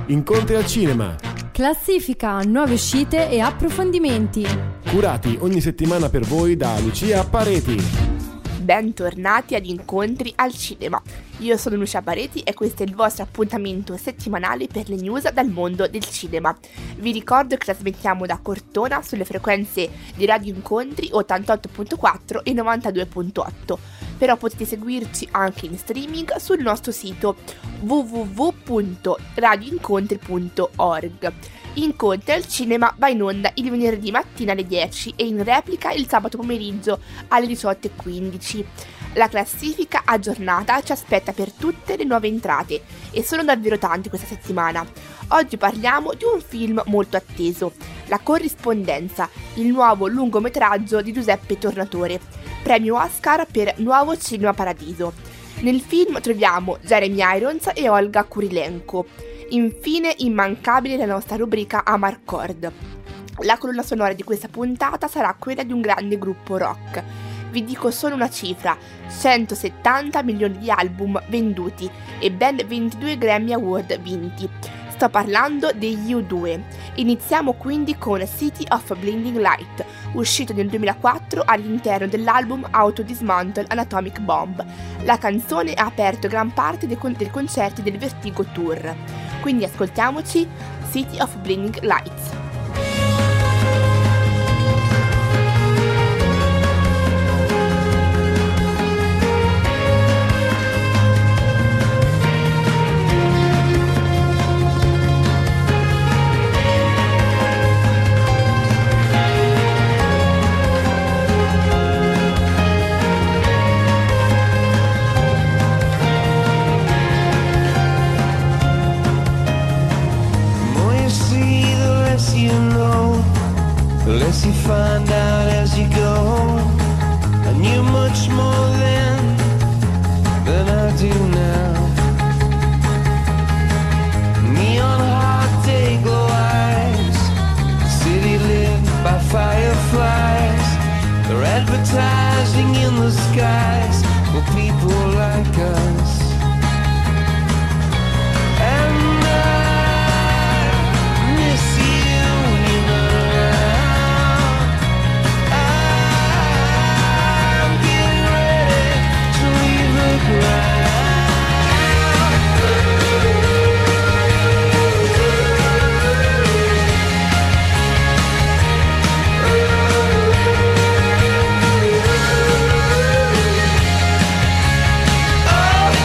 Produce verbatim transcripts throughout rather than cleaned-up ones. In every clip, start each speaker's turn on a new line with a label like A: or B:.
A: Incontri al cinema.
B: Classifica, nuove uscite e approfondimenti.
A: Curati ogni settimana per voi da Lucia Pareti.
C: Bentornati ad Incontri al cinema. Io sono Lucia Pareti e questo è il vostro appuntamento settimanale per le news dal mondo del cinema. Vi ricordo che trasmettiamo da Cortona sulle frequenze di Radio Incontri ottantotto virgola quattro e novantadue virgola otto. Però potete seguirci anche in streaming sul nostro sito w w w punto radio incontri punto org. Incontri al cinema va in onda il venerdì mattina alle dieci e in replica il sabato pomeriggio alle diciotto e quindici. La classifica aggiornata ci aspetta per tutte le nuove entrate e sono davvero tante questa settimana. Oggi parliamo di un film molto atteso, La corrispondenza, il nuovo lungometraggio di Giuseppe Tornatore, premio Oscar per Nuovo Cinema Paradiso. Nel film troviamo Jeremy Irons e Olga Kurilenko. Infine, immancabile la nostra rubrica Amarcord. La colonna sonora di questa puntata sarà quella di un grande gruppo rock. Vi dico solo una cifra: centosettanta milioni di album venduti e ben ventidue Grammy Award vinti. Sto parlando degli U due. Iniziamo quindi con City of Blinding Light, uscito nel duemilaquattro all'interno dell'album Auto Dismantle Anatomic Bomb. La canzone ha aperto gran parte dei, con- dei concerti del Vertigo Tour. Quindi ascoltiamoci City of Blinding Lights.
D: Less you find out as you go. I knew much more then than I do now. Neon hot day glow eyes, city lit by fireflies. They're advertising in the skies for people like us. And I miss you when you're not around. Oh,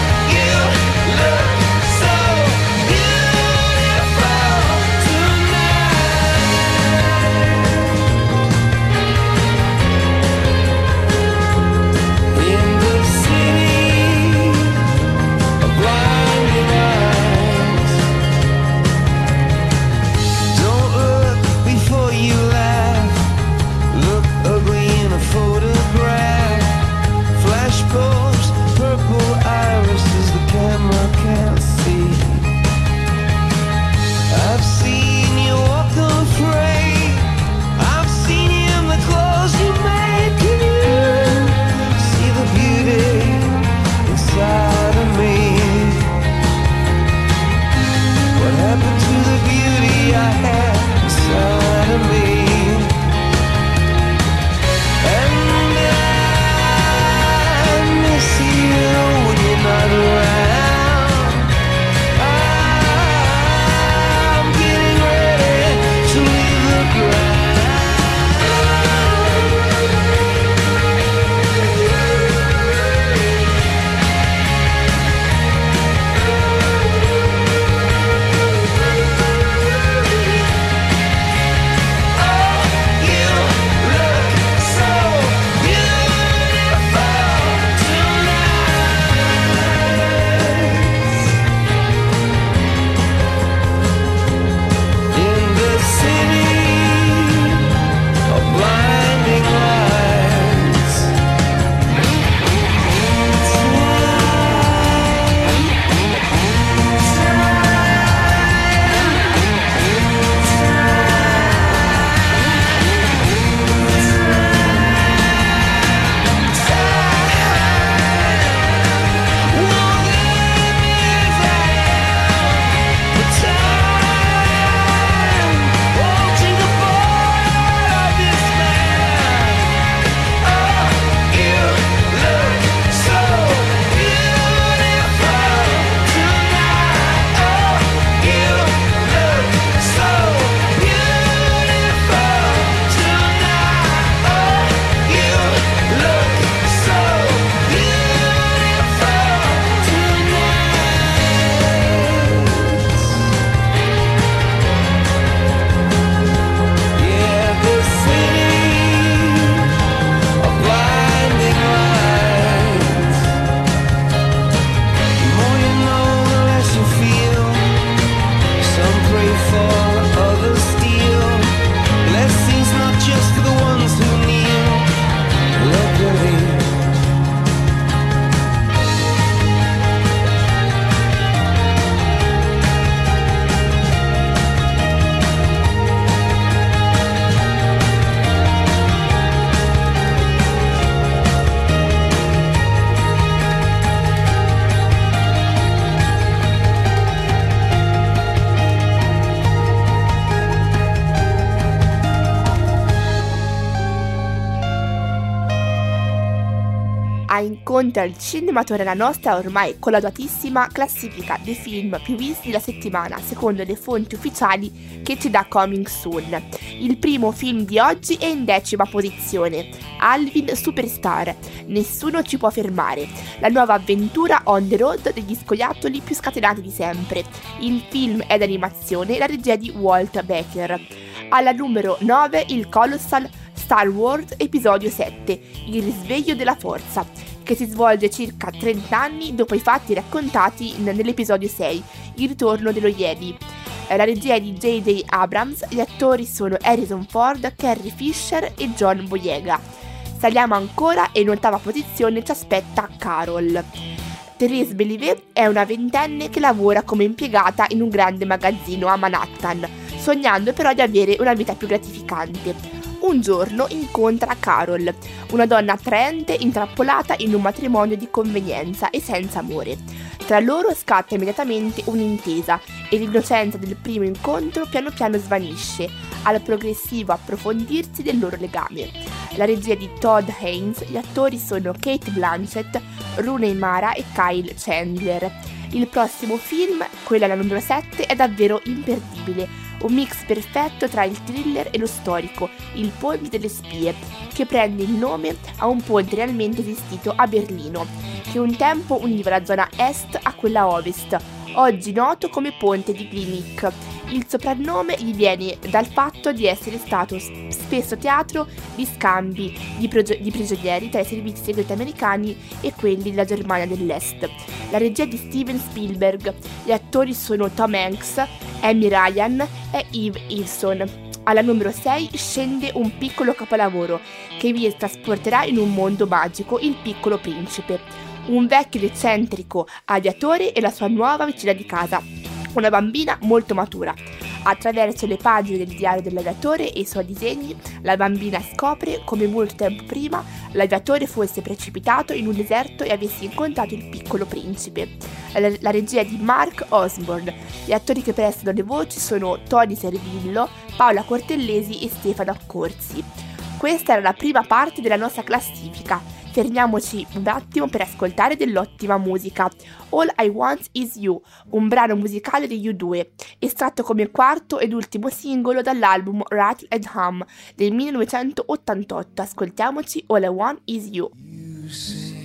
C: A Incontri al Cinema torna la nostra ormai collaudatissima classifica dei film più visti la settimana, secondo le fonti ufficiali che ci dà Coming Soon. Il primo film di oggi è in decima posizione, Alvin Superstar, Nessuno ci può fermare, la nuova avventura on the road degli scoiattoli più scatenati di sempre. Il film è d'animazione, la regia di Walt Becker. Alla numero nove, il Colossal Star Wars Episodio sette, Il risveglio della forza, che si svolge circa trenta anni dopo i fatti raccontati nell'episodio sei, Il ritorno dello Jedi. La regia è di J J Abrams, gli attori sono Harrison Ford, Carrie Fisher e John Boyega. Saliamo ancora e in ottava posizione ci aspetta Carol. Thérèse Bellivet è una ventenne che lavora come impiegata in un grande magazzino a Manhattan, sognando però di avere una vita più gratificante. Un giorno incontra Carol, una donna attraente intrappolata in un matrimonio di convenienza e senza amore. Tra loro scatta immediatamente un'intesa e l'innocenza del primo incontro piano piano svanisce, al progressivo approfondirsi del loro legame. La regia di Todd Haynes, gli attori sono Cate Blanchett, Rooney Mara e Kyle Chandler. Il prossimo film, quello alla numero sette, è davvero imperdibile. Un mix perfetto tra il thriller e lo storico, Il ponte delle spie, che prende il nome a un ponte realmente esistito a Berlino, che un tempo univa la zona est a quella ovest, oggi noto come ponte di Glienicke. Il soprannome gli viene dal fatto di essere stato spesso teatro di scambi di, proge- di prigionieri tra i servizi segreti americani e quelli della Germania dell'Est. La regia di Steven Spielberg, gli attori sono Tom Hanks, Amy Ryan e Eve Ilson. Alla numero sei scende un piccolo capolavoro che vi trasporterà in un mondo magico, Il Piccolo Principe. Un vecchio ed eccentrico aviatore e la sua nuova vicina di casa, una bambina molto matura. Attraverso le pagine del diario dell'aviatore e i suoi disegni, la bambina scopre come molto tempo prima l'aviatore fosse precipitato in un deserto e avesse incontrato il piccolo principe. La, la regia è di Mark Osborne. Gli attori che prestano le voci sono Tony Servillo, Paola Cortellesi e Stefano Accorsi. Questa era la prima parte della nostra classifica. Fermiamoci un attimo per ascoltare dell'ottima musica. All I Want Is You, un brano musicale degli U due, estratto come quarto ed ultimo singolo dall'album Rattle and Hum del millenovecentottantotto. Ascoltiamoci All I Want Is You.
D: You say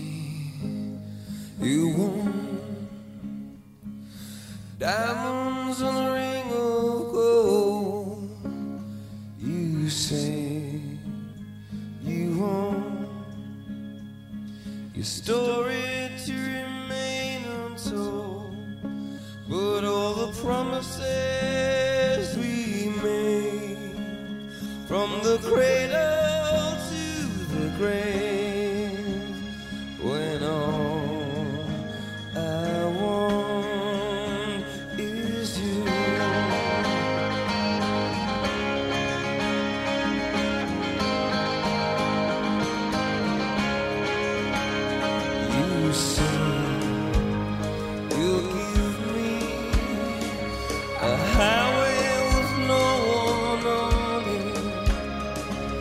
D: you want diamonds on a ring of gold. You say you want your story to remain untold, but all the promises we made, from the cradle to the grave, when all I want is you. You say you'll give me a highway with no one on it,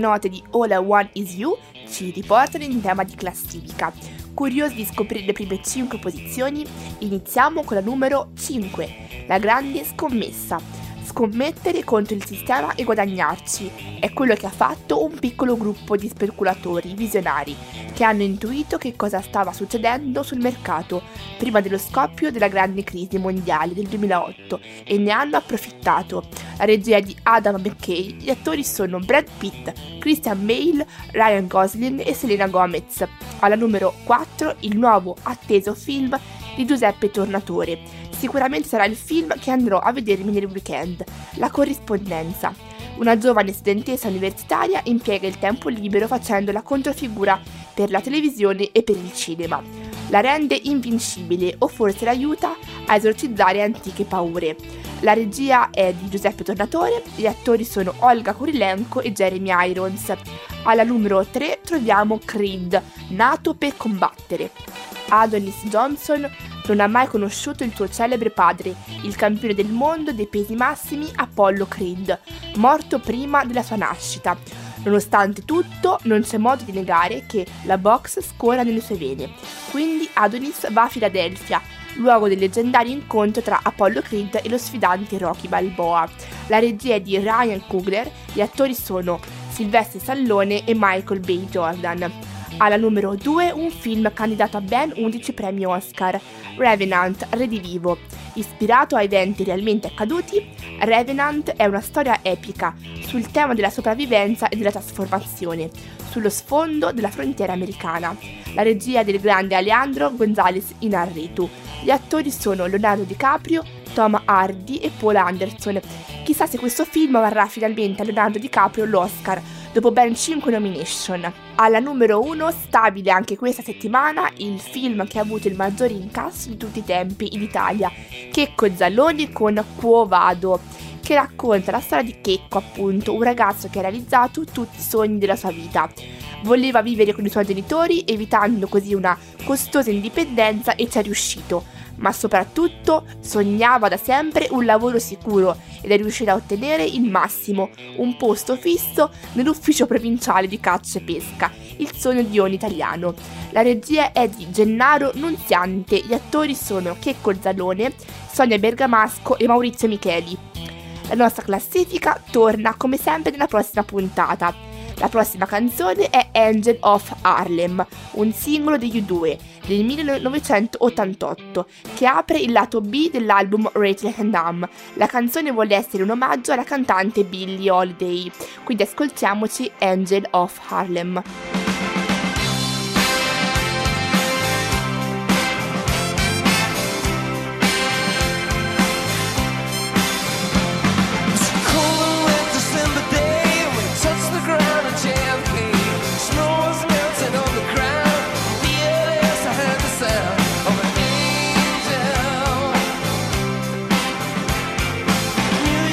C: note di All I Want Is You ci riportano in tema di classifica. Curiosi di scoprire le prime cinque posizioni, iniziamo con la numero cinque, La grande scommessa. Scommettere contro il sistema e guadagnarci è quello che ha fatto un piccolo gruppo di speculatori visionari che hanno intuito che cosa stava succedendo sul mercato prima dello scoppio della grande crisi mondiale del duemilaotto e ne hanno approfittato. La regia di Adam McKay, gli attori sono Brad Pitt, Christian Bale, Ryan Gosling e Selena Gomez. Alla numero quattro, il nuovo atteso film di Giuseppe Tornatore. Sicuramente sarà il film che andrò a vedermi nel weekend, La corrispondenza. Una giovane studentessa universitaria impiega il tempo libero facendo la controfigura per la televisione e per il cinema. La rende invincibile o forse l'aiuta a esorcizzare antiche paure. La regia è di Giuseppe Tornatore, gli attori sono Olga Kurilenko e Jeremy Irons. Alla numero tre troviamo Creed, nato per combattere. Adonis Johnson non ha mai conosciuto il suo celebre padre, il campione del mondo dei pesi massimi Apollo Creed, morto prima della sua nascita. Nonostante tutto, non c'è modo di negare che la box scorra nelle sue vene. Quindi Adonis va a Filadelfia, luogo del leggendario incontro tra Apollo Creed e lo sfidante Rocky Balboa. La regia è di Ryan Coogler, gli attori sono Sylvester Stallone e Michael B. Jordan. Alla numero due, un film candidato a ben undici premi Oscar, Revenant, Redivivo. Ispirato a eventi realmente accaduti, Revenant è una storia epica sul tema della sopravvivenza e della trasformazione, sullo sfondo della frontiera americana. La regia del grande Alejandro González Iñárritu. Gli attori sono Leonardo DiCaprio, Tom Hardy e Paul Anderson. Chissà se questo film varrà finalmente a Leonardo DiCaprio l'Oscar, dopo ben cinque nomination. Alla numero uno, stabile anche questa settimana, il film che ha avuto il maggiore incasso di tutti i tempi in Italia, Checco Zaloni con Quo Vado, che racconta la storia di Checco, appunto, un ragazzo che ha realizzato tutti i sogni della sua vita. Voleva vivere con i suoi genitori, evitando così una costosa indipendenza, e ci è riuscito. Ma soprattutto sognava da sempre un lavoro sicuro ed è riuscito a ottenere il massimo, un posto fisso nell'ufficio provinciale di caccia e pesca, il sogno di ogni italiano. La regia è di Gennaro Nunziante, gli attori sono Checco Zalone, Sonia Bergamasco e Maurizio Micheli. La nostra classifica torna come sempre nella prossima puntata. La prossima canzone è Angel of Harlem, un singolo degli U due del millenovecentottantotto che apre il lato B dell'album Rachel and Am. La canzone vuole essere un omaggio alla cantante Billie Holiday, quindi ascoltiamoci Angel of Harlem.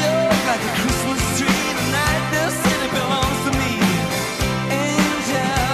D: Christmas tree tonight, the city belongs to me. Angel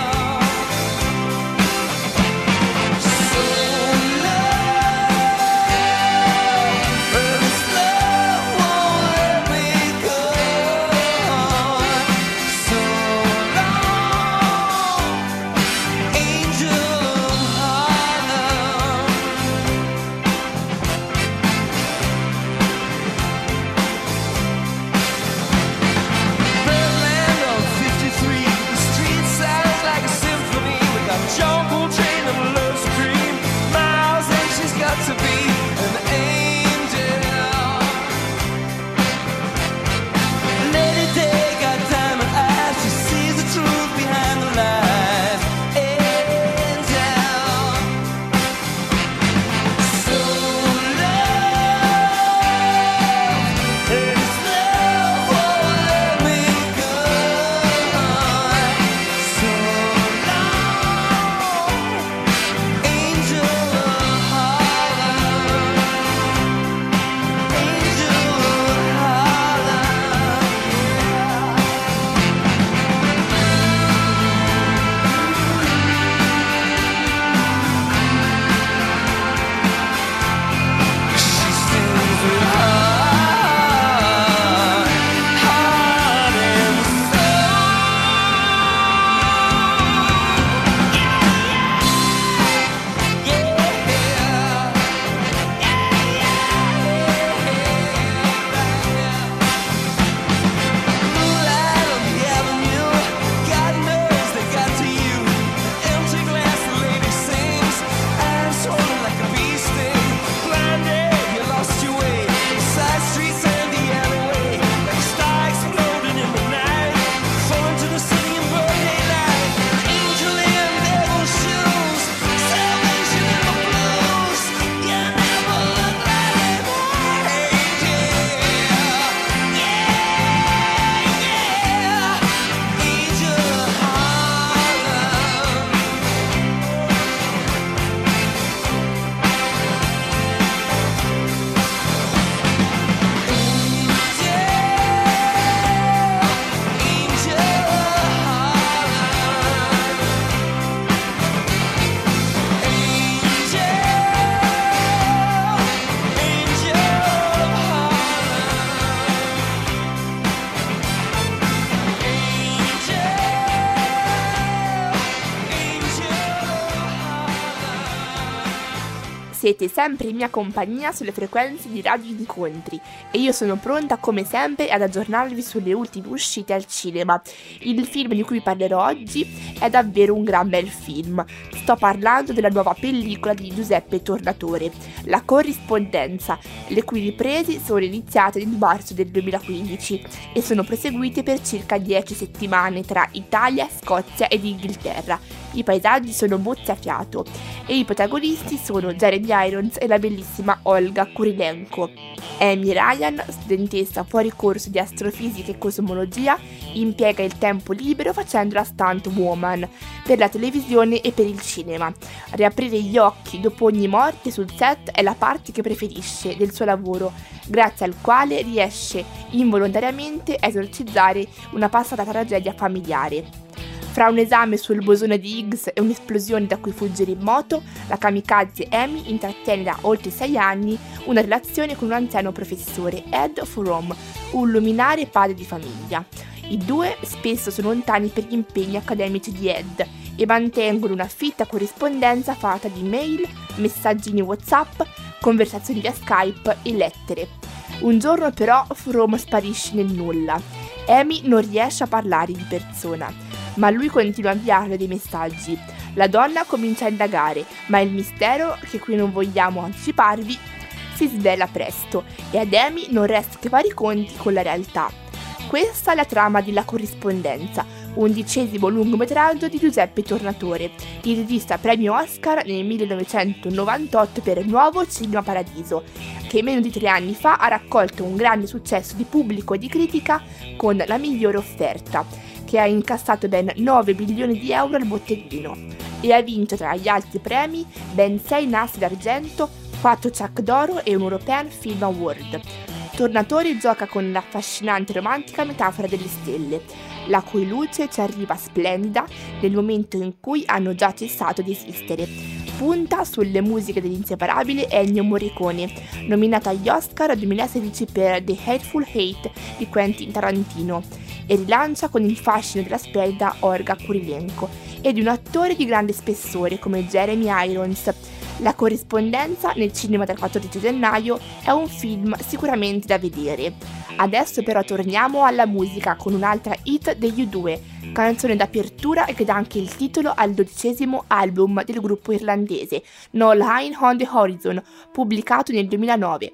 C: Siete sempre in mia compagnia sulle frequenze di Radio Incontri e io sono pronta come sempre ad aggiornarvi sulle ultime uscite al cinema. Il film di cui parlerò oggi è davvero un gran bel film. Sto parlando della nuova pellicola di Giuseppe Tornatore, La Corrispondenza, le cui riprese sono iniziate nel marzo del duemilaquindici e sono proseguite per circa dieci settimane tra Italia, Scozia ed Inghilterra. I paesaggi sono mozzafiato e i protagonisti sono Jeremy Irons e la bellissima Olga Kurilenko. Amy Ryan, studentessa fuori corso di astrofisica e cosmologia, impiega il tempo libero facendo la stunt woman per la televisione e per il cinema. Riaprire gli occhi dopo ogni morte sul set è la parte che preferisce del suo lavoro, grazie al quale riesce involontariamente a esorcizzare una passata tragedia familiare. Fra un esame sul bosone di Higgs e un'esplosione da cui fuggire in moto, la kamikaze Amy intrattiene da oltre sei anni una relazione con un anziano professore, Ed Fromm, un luminare padre di famiglia. I due spesso sono lontani per gli impegni accademici di Ed e mantengono una fitta corrispondenza fatta di mail, messaggini WhatsApp, conversazioni via Skype e lettere. Un giorno però Fromm sparisce nel nulla. Amy non riesce a parlare di persona, ma lui continua a inviarle dei messaggi. La donna comincia a indagare, ma il mistero, che qui non vogliamo anticiparvi, si svela presto e ad Amy non resta che fare i conti con la realtà. Questa è la trama di La Corrispondenza, undicesimo lungometraggio di Giuseppe Tornatore, il regista premio Oscar nel millenovecentonovantotto per Nuovo Cinema Paradiso, che meno di tre anni fa ha raccolto un grande successo di pubblico e di critica con La migliore offerta, che ha incassato ben nove milioni di euro al botteghino e ha vinto tra gli altri premi ben sei Nastri d'argento, quattro Ciak d'oro e un European Film Award. Tornatore gioca con l'affascinante romantica metafora delle stelle, la cui luce ci arriva splendida nel momento in cui hanno già cessato di esistere. Punta sulle musiche dell'inseparabile Ennio Morricone, nominato agli Oscar duemilasedici per The Hateful Eight di Quentin Tarantino, e rilancia con il fascino della splendida Olga Kurilenko e di un attore di grande spessore come Jeremy Irons. La Corrispondenza nel cinema dal quattordici gennaio è un film sicuramente da vedere. Adesso però torniamo alla musica con un'altra hit degli U due, canzone d'apertura e che dà anche il titolo al dodicesimo album del gruppo irlandese, No Line on the Horizon, pubblicato nel duemilanove.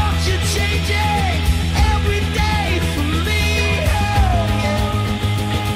D: Changing every day for me. Oh, yeah.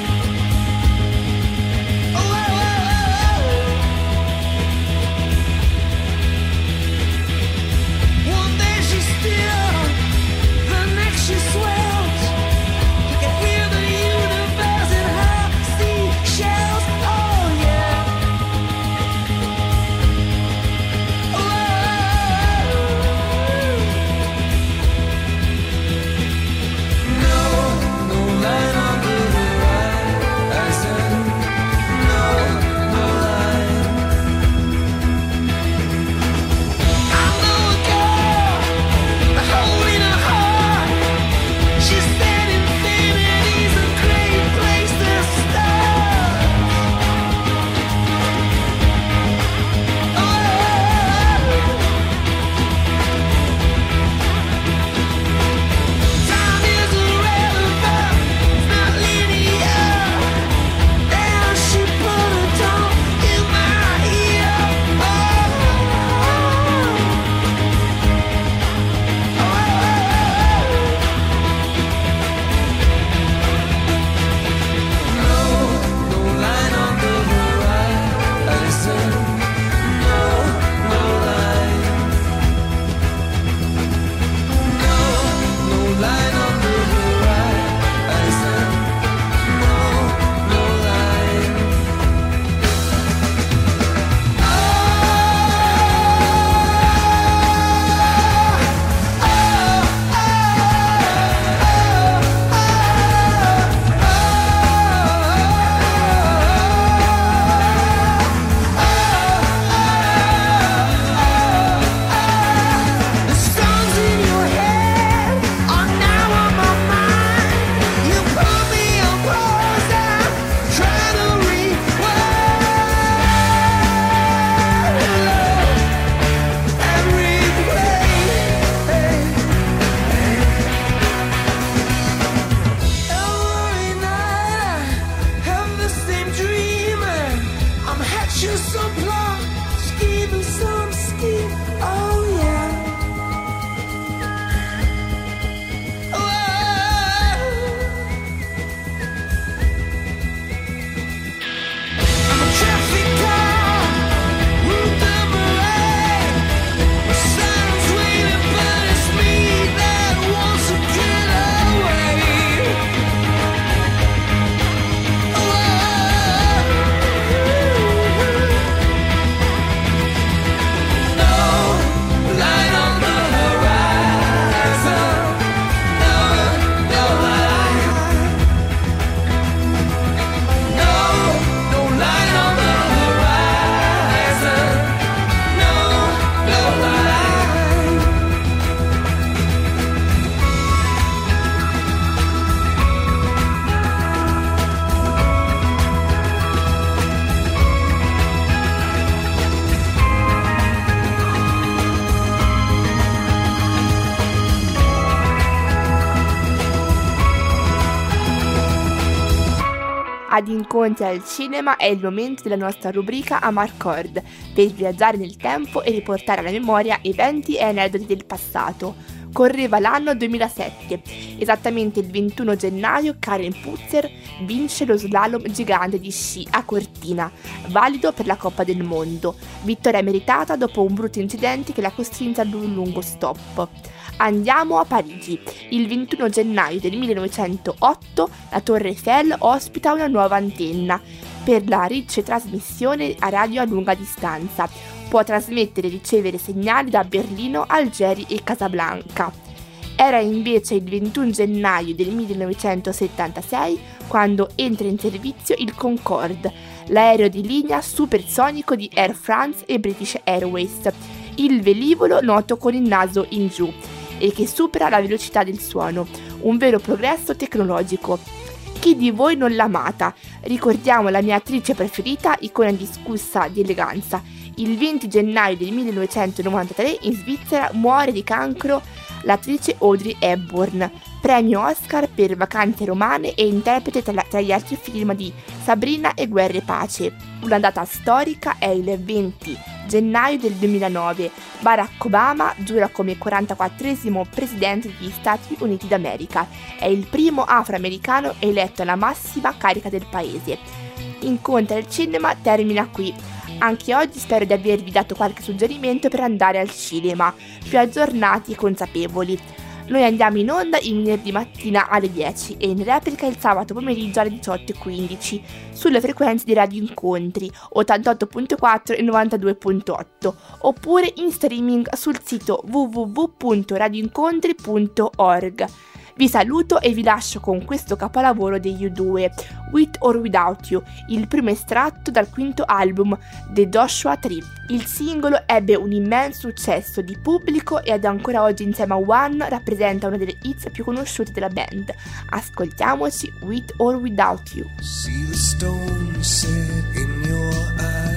C: Ad Incontri al Cinema è il momento della nostra rubrica Amarcord, per viaggiare nel tempo e riportare alla memoria eventi e aneddoti del passato. Correva l'anno duemilasette, esattamente il ventuno gennaio Karen Putzer vince lo slalom gigante di sci a Cortina, valido per la Coppa del Mondo, vittoria meritata dopo un brutto incidente che la costrinse ad un lungo stop. Andiamo a Parigi. Il ventuno gennaio del millenovecentootto la Torre Eiffel ospita una nuova antenna per la ricetrasmissione a radio a lunga distanza. Può trasmettere e ricevere segnali da Berlino, Algeri e Casablanca. Era invece il ventuno gennaio del millenovecentosettantasei quando entra in servizio il Concorde, l'aereo di linea supersonico di Air France e British Airways, il velivolo noto con il naso in giù e che supera la velocità del suono, un vero progresso tecnologico. Chi di voi non l'ha amata? Ricordiamo la mia attrice preferita, icona indiscussa di eleganza. Il venti gennaio del millenovecentonovantatré in Svizzera muore di cancro l'attrice Audrey Hepburn, premio Oscar per Vacanze romane e interprete tra, tra gli altri film di Sabrina e Guerra e Pace. Una data storica è il venti gennaio del duemilanove. Barack Obama giura come quarantaquattresimo presidente degli Stati Uniti d'America. È il primo afroamericano eletto alla massima carica del paese. Incontri al Cinema termina qui. Anche oggi spero di avervi dato qualche suggerimento per andare al cinema, più aggiornati e consapevoli. Noi andiamo in onda il venerdì mattina alle dieci e in replica il sabato pomeriggio alle diciotto e quindici sulle frequenze di Radio Incontri ottantotto virgola quattro e novantadue virgola otto oppure in streaming sul sito w w w punto radioincontri punto org. Vi saluto e vi lascio con questo capolavoro degli U due, With or Without You, il primo estratto dal quinto album The Joshua Tree. Il singolo ebbe un immenso successo di pubblico ed ancora oggi insieme a One rappresenta una delle hits più conosciute della band. Ascoltiamoci With or Without You.
D: See the stone set in your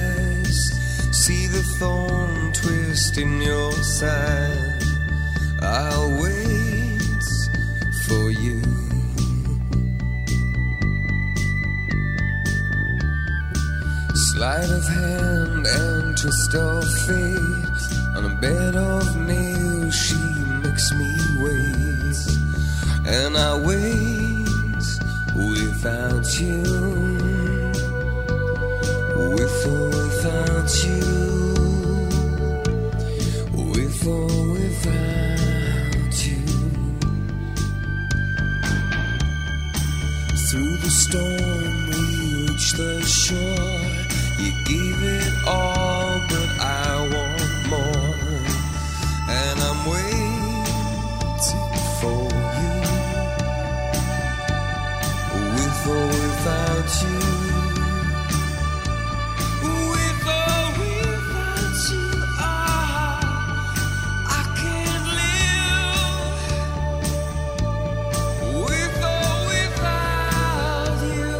D: eyes, see the thorn twist in your side. I'll wait for you. Sleight of hand and twist of fate, on a bed of nails she makes me wait, and I wait without you, with or without you, with or without you. Through the storm we reach the shore. You gave it all, but I want more, and I'm waiting for you, with or without you, with or without you. Ah, I can't live with or without you.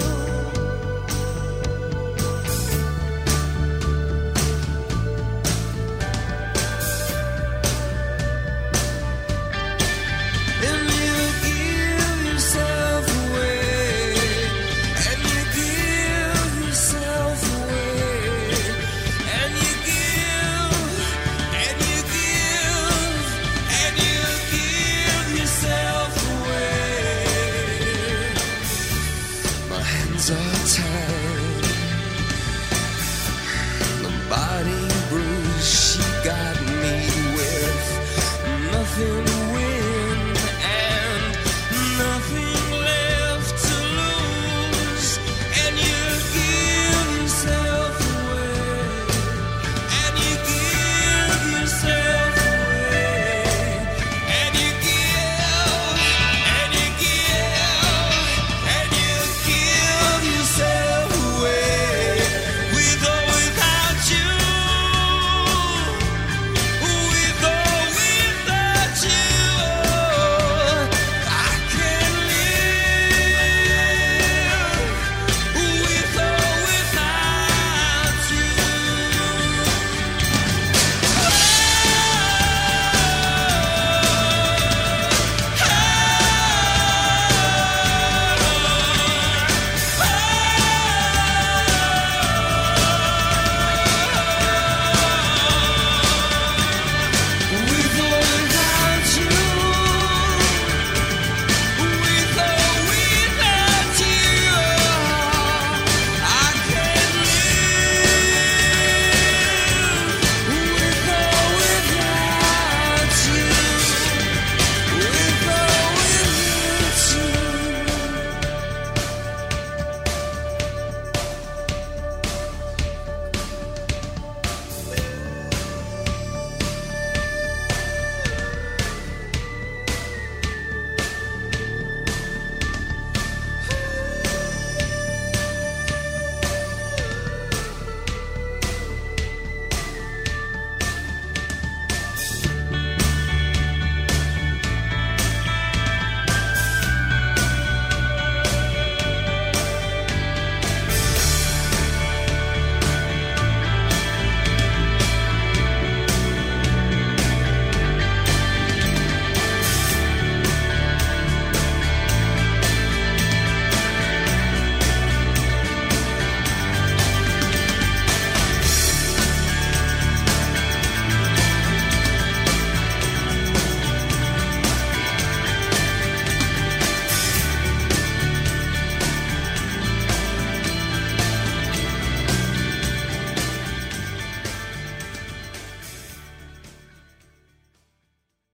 D: Body bruise, she got me with nothing